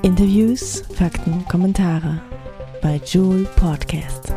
Interviews, Fakten, Kommentare bei Joule Podcast.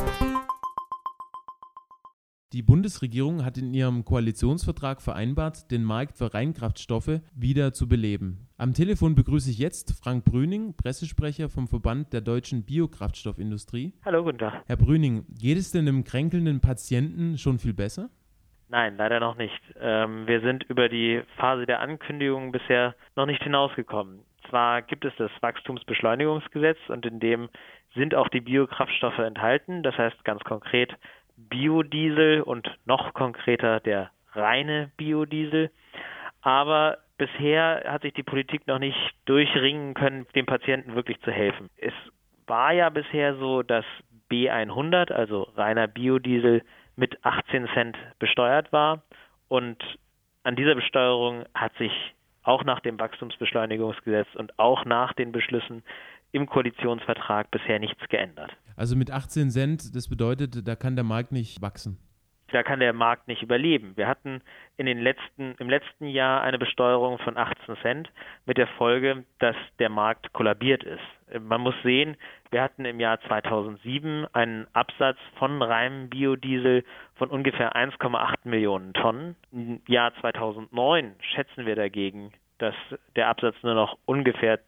Die Bundesregierung hat in ihrem Koalitionsvertrag vereinbart, den Markt für Reinkraftstoffe wieder zu beleben. Am Telefon begrüße ich jetzt Frank Brüning, Pressesprecher vom Verband der deutschen Biokraftstoffindustrie. Hallo, guten Tag. Herr Brüning, geht es denn dem kränkelnden Patienten schon viel besser? Nein, leider noch nicht. Wir sind über die Phase der Ankündigung bisher noch nicht hinausgekommen. Zwar gibt es das Wachstumsbeschleunigungsgesetz und in dem sind auch die Biokraftstoffe enthalten. Das heißt ganz konkret Biodiesel und noch konkreter der reine Biodiesel. Aber bisher hat sich die Politik noch nicht durchringen können, dem Patienten wirklich zu helfen. Es war ja bisher so, dass B100, also reiner Biodiesel, mit 18 Cent besteuert war. Und an dieser Besteuerung hat sich auch nach dem Wachstumsbeschleunigungsgesetz und auch nach den Beschlüssen im Koalitionsvertrag bisher nichts geändert. Also mit 18 Cent, das bedeutet, da kann der Markt nicht wachsen. Da kann der Markt nicht überleben. Wir hatten im letzten Jahr eine Besteuerung von 18 Cent mit der Folge, dass der Markt kollabiert ist. Man muss sehen, wir hatten im Jahr 2007 einen Absatz von reinem Biodiesel von ungefähr 1,8 Millionen Tonnen. Im Jahr 2009 schätzen wir dagegen, dass der Absatz nur noch ungefähr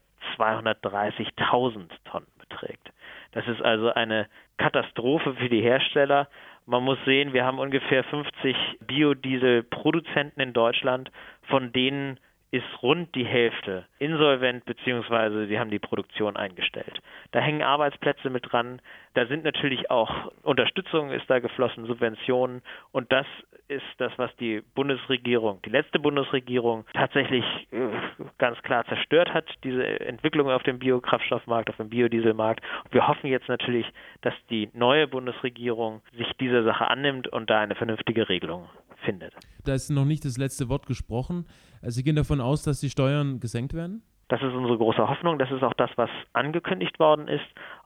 230.000 Tonnen beträgt. Das ist also eine Katastrophe für die Hersteller. Man muss sehen, wir haben ungefähr 50 Biodieselproduzenten in Deutschland, von denen ist rund die Hälfte insolvent bzw. sie haben die Produktion eingestellt. Da hängen Arbeitsplätze mit dran, da sind natürlich auch Unterstützung ist da geflossen, Subventionen und das ist das, was die letzte Bundesregierung tatsächlich ganz klar zerstört hat, diese Entwicklung auf dem Biokraftstoffmarkt, auf dem Biodieselmarkt. Und wir hoffen jetzt natürlich, dass die neue Bundesregierung sich dieser Sache annimmt und da eine vernünftige Regelung findet. Da ist noch nicht das letzte Wort gesprochen. Sie gehen davon aus, dass die Steuern gesenkt werden? Das ist unsere große Hoffnung. Das ist auch das, was angekündigt worden ist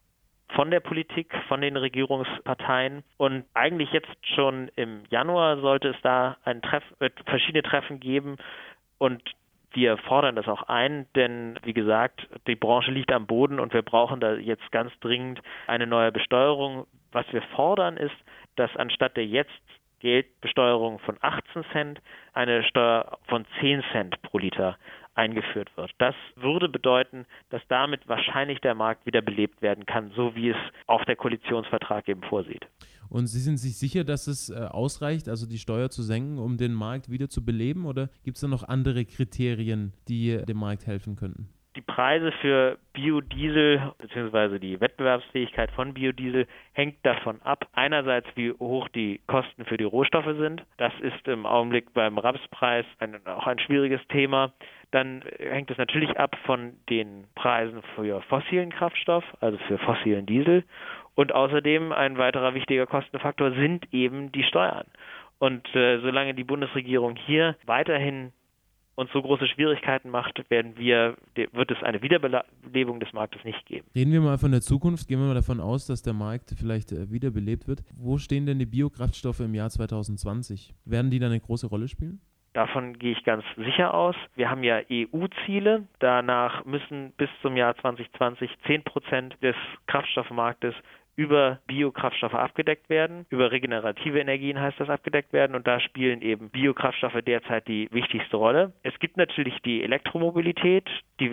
von der Politik, von den Regierungsparteien. Und eigentlich jetzt schon im Januar sollte es da verschiedene Treffen geben. Und wir fordern das auch ein, denn wie gesagt, die Branche liegt am Boden und wir brauchen da jetzt ganz dringend eine neue Besteuerung. Was wir fordern ist, dass anstatt der jetzt Geldbesteuerung von 18 Cent eine Steuer von 10 Cent pro Liter eingeführt wird. Das würde bedeuten, dass damit wahrscheinlich der Markt wieder belebt werden kann, so wie es auch der Koalitionsvertrag eben vorsieht. Und Sie sind sich sicher, dass es ausreicht, also die Steuer zu senken, um den Markt wieder zu beleben? Oder gibt es da noch andere Kriterien, die dem Markt helfen könnten? Die Preise für Biodiesel bzw. die Wettbewerbsfähigkeit von Biodiesel hängt davon ab, einerseits wie hoch die Kosten für die Rohstoffe sind. Das ist im Augenblick beim Rapspreis auch ein schwieriges Thema. Dann hängt es natürlich ab von den Preisen für fossilen Kraftstoff, also für fossilen Diesel. Und außerdem ein weiterer wichtiger Kostenfaktor sind eben die Steuern. Und solange die Bundesregierung hier weiterhin uns so große Schwierigkeiten macht, wird es eine Wiederbelebung des Marktes nicht geben. Reden wir mal von der Zukunft. Gehen wir mal davon aus, dass der Markt vielleicht wiederbelebt wird. Wo stehen denn die Biokraftstoffe im Jahr 2020? Werden die dann eine große Rolle spielen? Davon gehe ich ganz sicher aus. Wir haben ja EU-Ziele. Danach müssen bis zum Jahr 2020 10% des Kraftstoffmarktes über Biokraftstoffe abgedeckt werden. Über regenerative Energien heißt das abgedeckt werden und da spielen eben Biokraftstoffe derzeit die wichtigste Rolle. Es gibt natürlich die Elektromobilität, das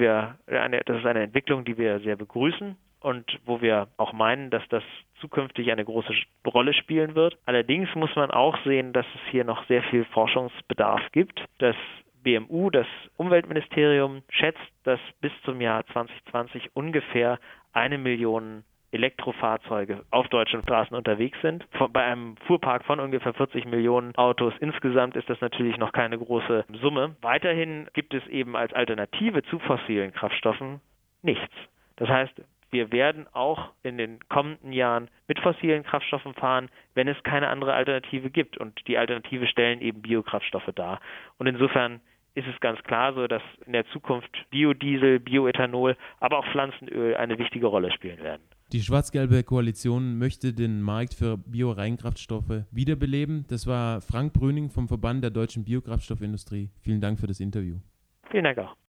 ist eine Entwicklung, die wir sehr begrüßen und wo wir auch meinen, dass das zukünftig eine große Rolle spielen wird. Allerdings muss man auch sehen, dass es hier noch sehr viel Forschungsbedarf gibt. Das BMU, das Umweltministerium, schätzt, dass bis zum Jahr 2020 ungefähr 1 Million Elektrofahrzeuge auf deutschen Straßen unterwegs sind. Bei einem Fuhrpark von ungefähr 40 Millionen Autos insgesamt ist das natürlich noch keine große Summe. Weiterhin gibt es eben als Alternative zu fossilen Kraftstoffen nichts. Das heißt, wir werden auch in den kommenden Jahren mit fossilen Kraftstoffen fahren, wenn es keine andere Alternative gibt. Und die Alternative stellen eben Biokraftstoffe dar. Und insofern ist es ganz klar so, dass in der Zukunft Biodiesel, Bioethanol, aber auch Pflanzenöl eine wichtige Rolle spielen werden. Die schwarz-gelbe Koalition möchte den Markt für Bio-Reinkraftstoffe wiederbeleben. Das war Frank Brüning vom Verband der deutschen Biokraftstoffindustrie. Vielen Dank für das Interview. Vielen Dank auch.